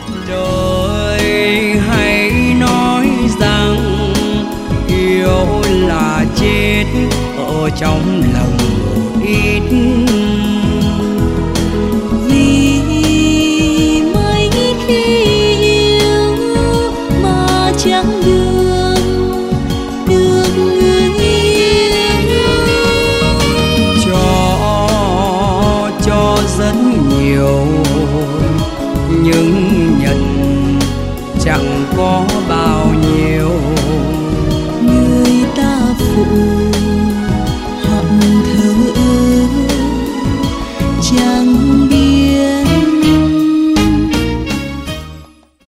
Đời hãy nói rằng yêu là chết ở trong lòng một ít. Vì mấy khi yêu mà chẳng được người yêu. Cho rất nhiều nhưng nhận chẳng có